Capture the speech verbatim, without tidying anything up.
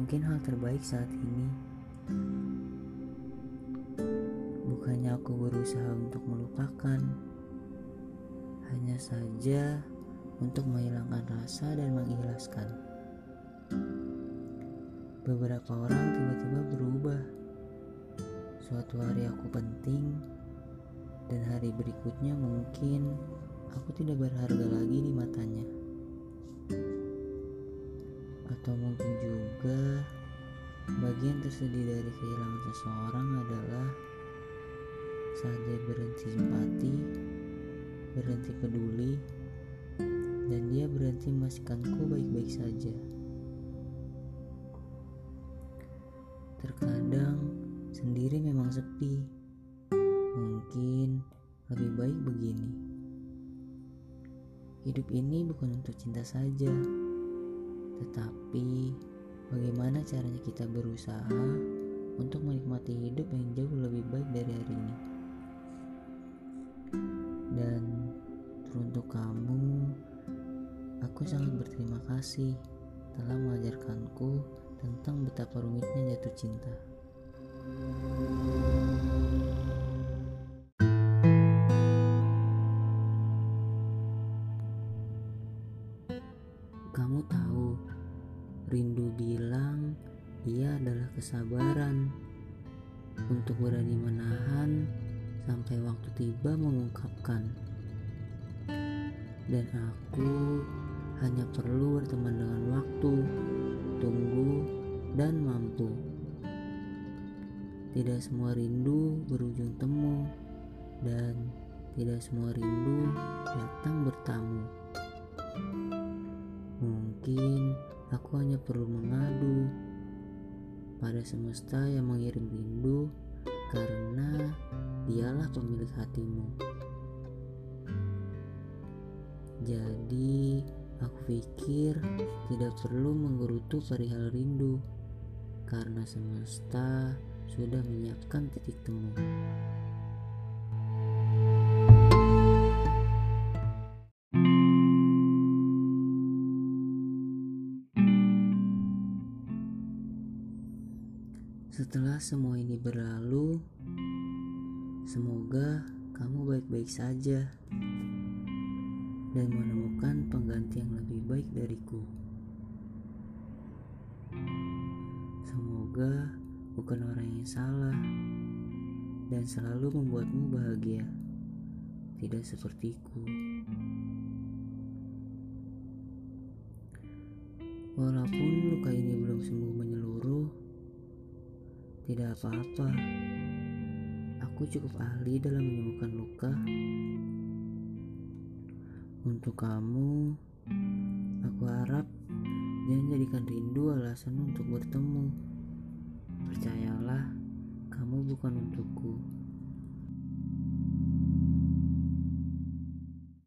mungkin hal terbaik saat ini. Bukannya aku berusaha untuk melupakan, hanya saja untuk menghilangkan rasa dan mengikhlaskan. Beberapa orang tiba-tiba berubah. Suatu hari aku penting, dan hari berikutnya mungkin aku tidak berharga lagi di matanya. Atau mungkin juga bagian tersedih dari kehilangan seseorang adalah saat dia berhenti simpati, berhenti peduli, dan dia berhenti memastikanku baik-baik saja. Terkadang sendiri memang sepi. Mungkin lebih baik begini. Hidup ini bukan untuk cinta saja, tetapi bagaimana caranya kita berusaha untuk menikmati hidup yang jauh lebih baik dari hari ini. Dan teruntuk kamu, aku sangat berterima kasih telah mengajarkanku tentang betapa rumitnya jatuh cinta. Kamu tahu, rindu bilang ia adalah kesabaran untuk berani menahan sampai waktu tiba mengungkapkan. Dan aku hanya perlu berteman dengan waktu, tunggu, dan mampu. Tidak semua rindu berujung temu, dan tidak semua rindu datang bertamu. Mungkin aku hanya perlu mengadu pada semesta yang mengirim rindu, karena dialah pemilik hatimu. Jadi aku pikir tidak perlu menggerutu perihal rindu, karena semesta sudah menyiapkan titik temu. Setelah semua ini berlalu, semoga kamu baik-baik saja dan menemukan pengganti yang lebih baik dariku. Semoga bukan orang yang salah dan selalu membuatmu bahagia, tidak sepertiku. Walaupun luka ini belum sembuh menyeluruh, tidak apa-apa. Aku cukup ahli dalam menyembuhkan luka. Untuk kamu, aku harap jangan jadikan rindu alasan untuk bertemu. Percayalah, kamu bukan untukku.